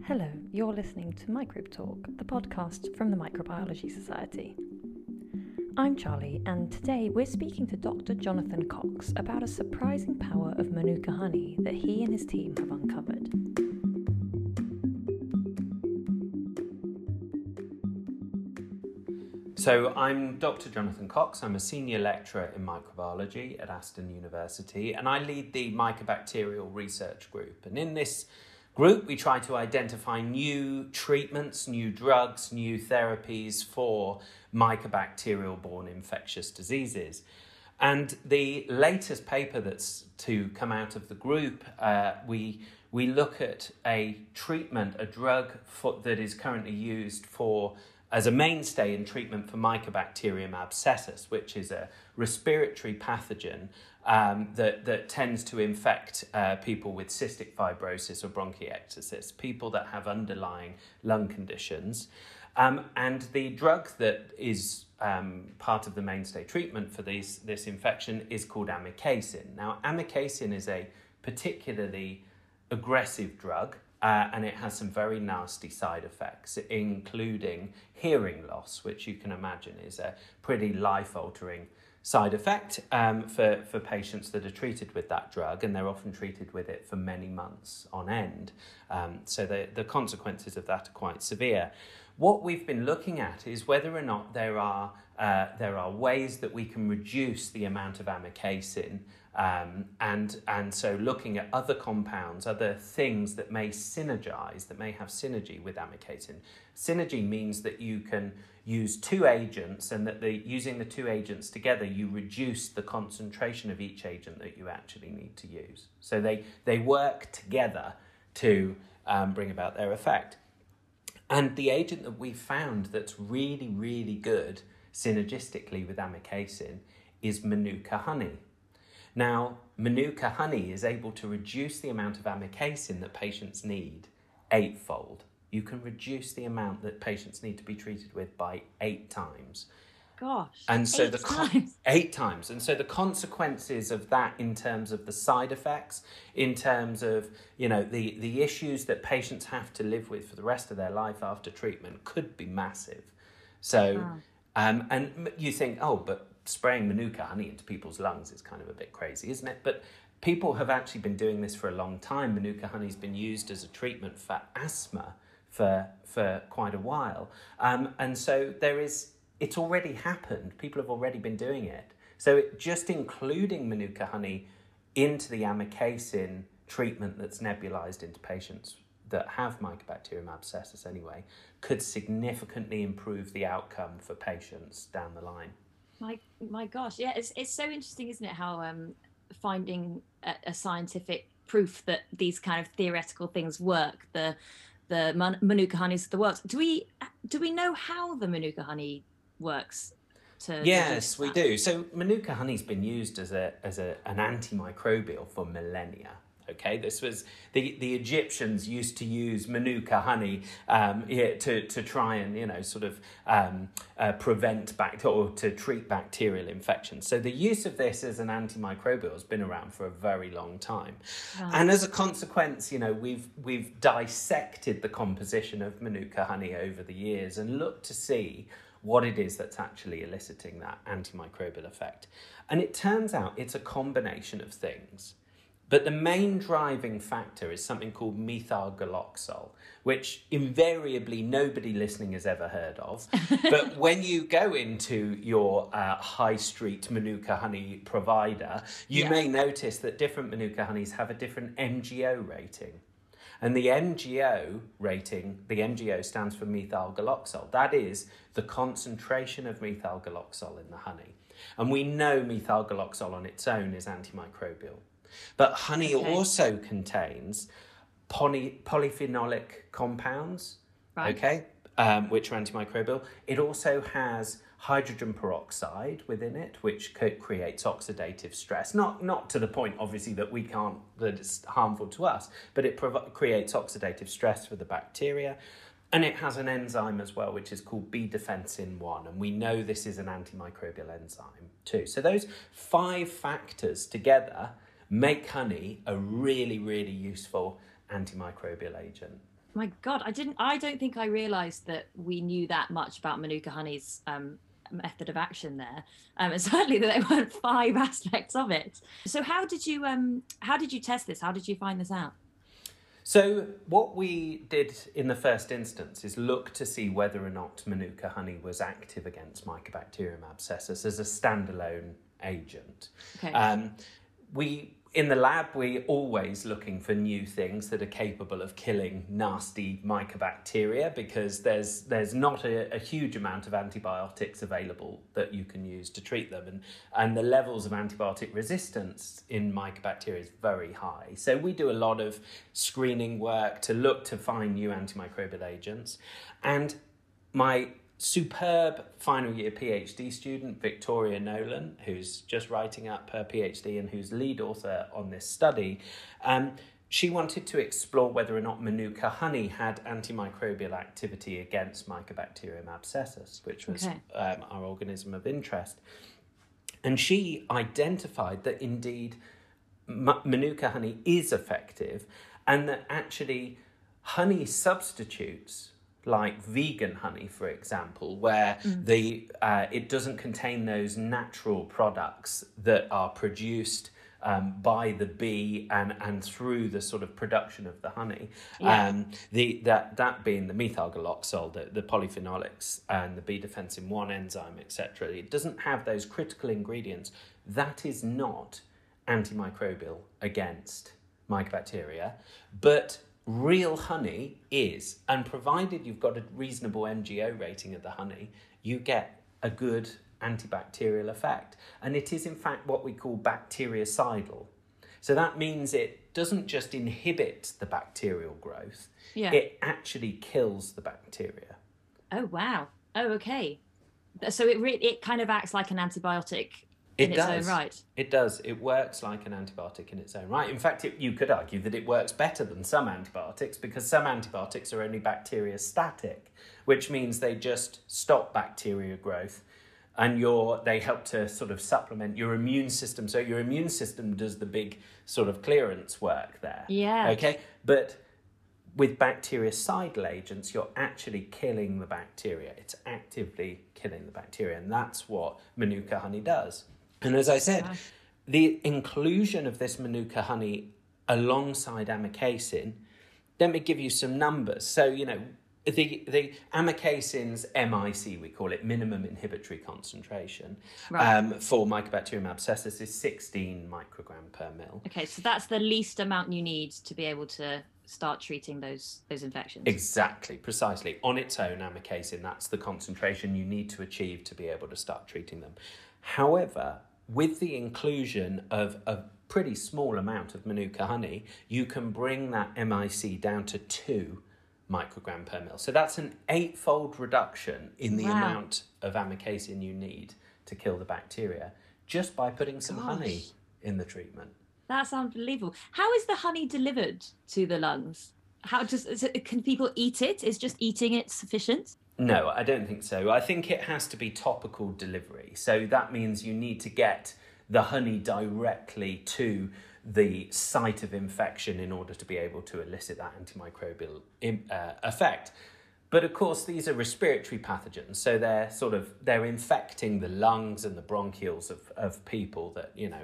Hello, you're listening to Microbe Talk, the podcast from the Microbiology Society. I'm Charlie, and today we're speaking to Dr. Jonathan Cox about a surprising power of Manuka honey that he and his team have uncovered. So I'm Dr. Jonathan Cox. I'm a senior lecturer in microbiology at Aston University, and I lead the Mycobacterial Research Group. And in this group, we try to identify new treatments, new drugs, new therapies for mycobacterial-borne infectious diseases. And the latest paper that's to come out of the group, we look at a treatment, a drug that is currently used as a mainstay in treatment for Mycobacterium abscessus, which is a respiratory pathogen that tends to infect people with cystic fibrosis or bronchiectasis, people that have underlying lung conditions. And the drug that is part of the mainstay treatment for this infection is called amikacin. Now, amikacin is a particularly aggressive drug, and it has some very nasty side effects, including hearing loss, which you can imagine is a pretty life-altering side effect for patients that are treated with that drug, and they're often treated with it for many months on end. So the consequences of that are quite severe. What we've been looking at is whether or not there are ways that we can reduce the amount of amikacin, and so looking at other compounds, other things that may synergize, that may have synergy with amikacin. Synergy means that you can use two agents, and that using the two agents together, you reduce the concentration of each agent that you actually need to use. So they work together to bring about their effect. And the agent that we found that's really, really good synergistically with amikacin is Manuka honey. Now, Manuka honey is able to reduce the amount of amikacin that patients need eightfold. You can reduce the amount that patients need to be treated with by 8 times. Gosh, and so 8 times. 8 times. And so the consequences of that in terms of the side effects, in terms of, the issues that patients have to live with for the rest of their life after treatment could be massive. So, and you think, but spraying Manuka honey into people's lungs is kind of a bit crazy, isn't it? But people have actually been doing this for a long time. Manuka honey's been used as a treatment for asthma for quite a while. And so it's already happened. People have already been doing it. So just including Manuka honey into the amikacin treatment that's nebulized into patients that have Mycobacterium abscessus anyway could significantly improve the outcome for patients down the line. My gosh, yeah, it's so interesting, isn't it? How finding a scientific proof that these kind of theoretical things work. The Manuka honey is the works. Do we know how the Manuka honey works? Yes, we do. So Manuka honey's been used as an antimicrobial for millennia. Okay, this was the Egyptians used to use Manuka honey to try and prevent or to treat bacterial infections. So the use of this as an antimicrobial has been around for a very long time, and as a consequence, we've dissected the composition of Manuka honey over the years and looked to see what it is that's actually eliciting that antimicrobial effect. And it turns out it's a combination of things. But the main driving factor is something called methylgaloxol, which invariably nobody listening has ever heard of. But when you go into your high street Manuka honey provider, you may notice that different Manuka honeys have a different MGO rating. And the MGO rating, the MGO stands for methylgaloxol. That is the concentration of methylgaloxol in the honey. And we know methylgaloxol on its own is antimicrobial. But honey also contains polyphenolic compounds, which are antimicrobial. It also has hydrogen peroxide within it, which creates oxidative stress. Not to the point, obviously, that it's harmful to us, but it creates oxidative stress for the bacteria. And it has an enzyme as well, which is called B-defensin 1. And we know this is an antimicrobial enzyme too. So those 5 factors together make honey a really, really useful antimicrobial agent. My God, I don't think I realised that we knew that much about Manuka honey's method of action there, and certainly that there weren't 5 aspects of it. So how did you test this? How did you find this out? So what we did in the first instance is look to see whether or not Manuka honey was active against Mycobacterium abscessus as a standalone agent. Okay. In the lab, we're always looking for new things that are capable of killing nasty mycobacteria, because there's not a huge amount of antibiotics available that you can use to treat them. And the levels of antibiotic resistance in mycobacteria is very high. So we do a lot of screening work to look to find new antimicrobial agents. And my superb final year PhD student, Victoria Nolan, who's just writing up her PhD and who's lead author on this study, she wanted to explore whether or not Manuka honey had antimicrobial activity against Mycobacterium abscessus, which was our organism of interest. And she identified that indeed Manuka honey is effective, and that actually honey substitutes, like vegan honey, for example, where it doesn't contain those natural products that are produced by the bee and through the sort of production of the honey. Yeah. That being the methyl galoxol, the polyphenolics, and the B-defensin 1 enzyme, etc. It doesn't have those critical ingredients. That is not antimicrobial against mycobacteria, but real honey is, and provided you've got a reasonable MGO rating of the honey, you get a good antibacterial effect. And it is in fact what we call bactericidal. So that means it doesn't just inhibit the bacterial growth, it actually kills the bacteria. Oh, wow. Oh, okay. So it kind of acts like an antibiotic in its own right. It does. It works like an antibiotic in its own right. In fact, you could argue that it works better than some antibiotics, because some antibiotics are only bacteriostatic, which means they just stop bacteria growth, and they help to sort of supplement your immune system. So your immune system does the big sort of clearance work there. Yeah. Okay? But with bactericidal agents, you're actually killing the bacteria. It's actively killing the bacteria, and that's what Manuka honey does. And as I said, the inclusion of this Manuka honey alongside amikacin, let me give you some numbers. So, the amikacin's MIC, we call it, minimum inhibitory concentration, for Mycobacterium abscessus is 16 microgram per mil. Okay, so that's the least amount you need to be able to start treating those infections. Exactly, precisely. On its own, amikacin, that's the concentration you need to achieve to be able to start treating them. However, with the inclusion of a pretty small amount of Manuka honey, you can bring that MIC down to 2 microgram per mil. So that's an 8-fold reduction in the amount of amikacin you need to kill the bacteria, just by putting some honey in the treatment. That's unbelievable. How is the honey delivered to the lungs? Can people eat it? Is just eating it sufficient? No, I don't think so. I think it has to be topical delivery. So that means you need to get the honey directly to the site of infection in order to be able to elicit that antimicrobial effect. But of course, these are respiratory pathogens, so they're infecting the lungs and the bronchioles of people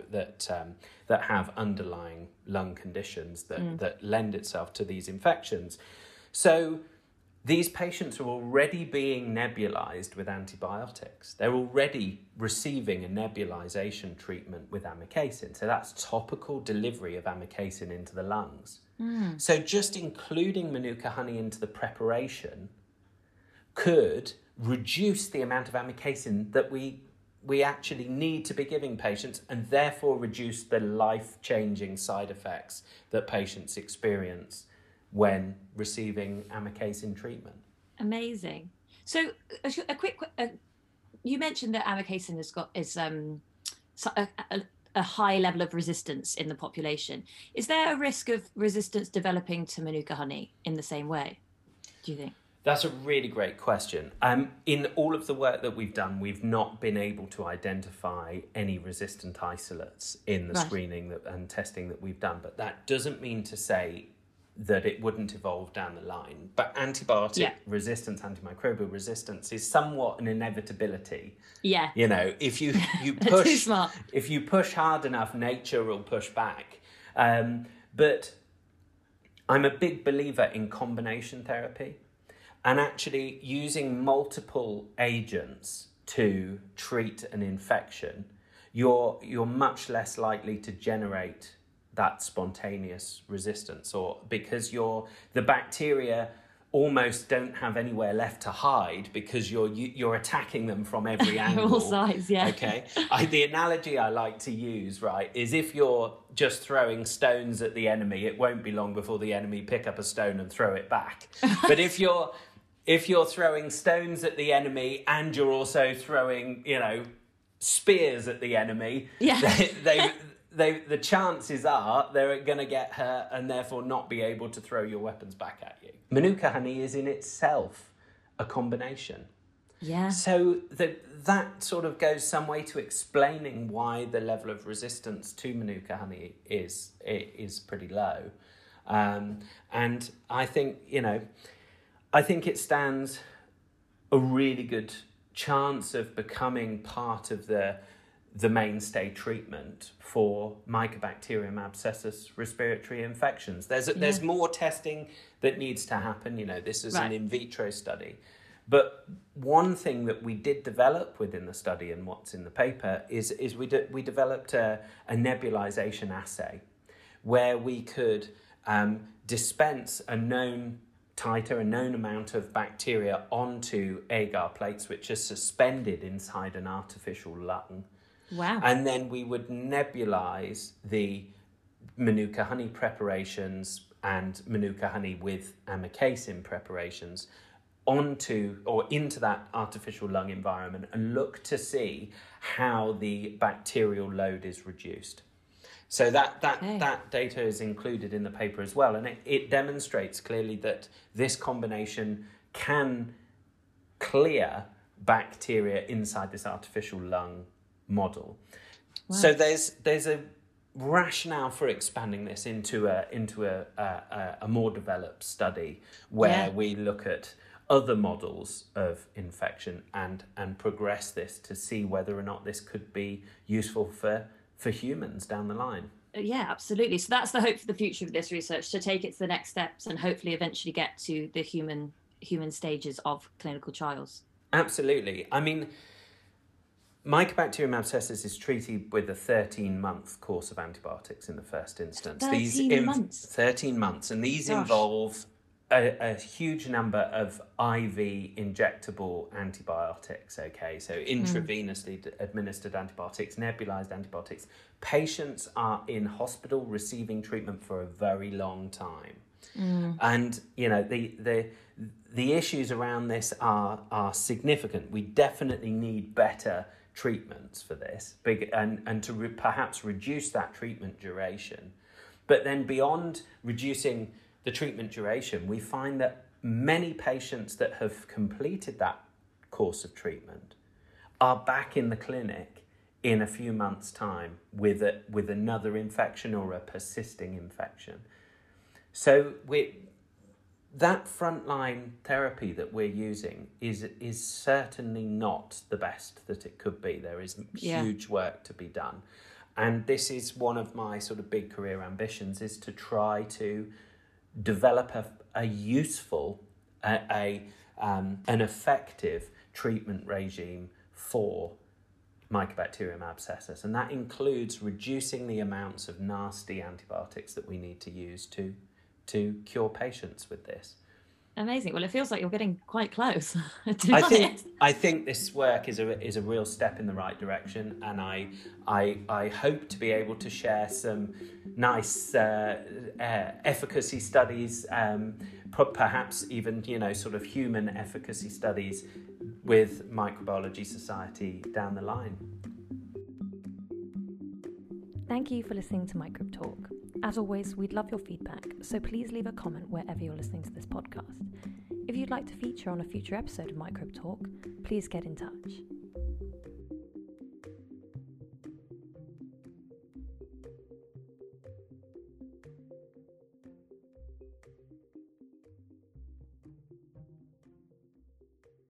that have underlying lung conditions that lend itself to these infections. So these patients are already being nebulized with antibiotics. They're already receiving a nebulization treatment with amikacin. So that's topical delivery of amikacin into the lungs. So just including Manuka honey into the preparation could reduce the amount of amikacin that we actually need to be giving patients, and therefore reduce the life-changing side effects that patients experience when receiving amikacin treatment. Amazing. So a quick, you mentioned that amikacin is a high level of resistance in the population. Is there a risk of resistance developing to Manuka honey in the same way, do you think? That's a really great question. In all of the work that we've done, we've not been able to identify any resistant isolates in the screening and testing that we've done. But that doesn't mean to say that it wouldn't evolve down the line. But antibiotic resistance, antimicrobial resistance is somewhat an inevitability. Yeah. You know, if you push, if you push hard enough, nature will push back. But I'm a big believer in combination therapy, and actually using multiple agents to treat an infection. You're much less likely to generate that spontaneous resistance, or because the bacteria almost don't have anywhere left to hide because you're attacking them from every angle. All sides, yeah. Okay. The analogy I like to use, right, is if you're just throwing stones at the enemy, it won't be long before the enemy pick up a stone and throw it back. But if you're throwing stones at the enemy and you're also throwing, spears at the enemy, the chances are they're going to get hurt and therefore not be able to throw your weapons back at you. Manuka honey is in itself a combination. Yeah. So that sort of goes some way to explaining why the level of resistance to Manuka honey is pretty low. And I think, it stands a really good chance of becoming part of the mainstay treatment for Mycobacterium abscessus respiratory infections. There's more testing that needs to happen. This is an in vitro study. But one thing that we did develop within the study and what's in the paper is we developed a nebulization assay where we could dispense a known amount of bacteria onto agar plates, which are suspended inside an artificial lung. Wow. And then we would nebulize the Manuka honey preparations and Manuka honey with amikacin preparations into that artificial lung environment and look to see how the bacterial load is reduced. So that data is included in the paper as well, and it demonstrates clearly that this combination can clear bacteria inside this artificial lung model. Wow. So there's a rationale for expanding this into a more developed study where we look at other models of infection and progress this to see whether or not this could be useful for humans down the line. Yeah, absolutely. So that's the hope for the future of this research, to take it to the next steps and hopefully eventually get to the human stages of clinical trials. Absolutely. I mean, Mycobacterium abscessus is treated with a 13-month course of antibiotics in the first instance. 13 months? 13 months. And these involve a huge number of IV injectable antibiotics, okay? So intravenously administered antibiotics, nebulized antibiotics. Patients are in hospital receiving treatment for a very long time. And, the issues around this are significant. We definitely need better treatments for this and to perhaps reduce that treatment duration. But then beyond reducing the treatment duration, we find that many patients that have completed that course of treatment are back in the clinic in a few months' time with another infection or a persisting infection. So that frontline therapy that we're using is certainly not the best that it could be. There is huge work to be done. And this is one of my sort of big career ambitions, is to try to develop a useful, an effective treatment regime for Mycobacterium abscessus. And that includes reducing the amounts of nasty antibiotics that we need to use to cure patients with this. Amazing. Well, it feels like you're getting quite close. I think this work is a real step in the right direction, and I hope to be able to share some nice efficacy studies, perhaps even sort of human efficacy studies with Microbiology Society down the line. Thank you for listening to Microbe Talk. As always, we'd love your feedback, so please leave a comment wherever you're listening to this podcast. If you'd like to feature on a future episode of Microbe Talk, please get in touch.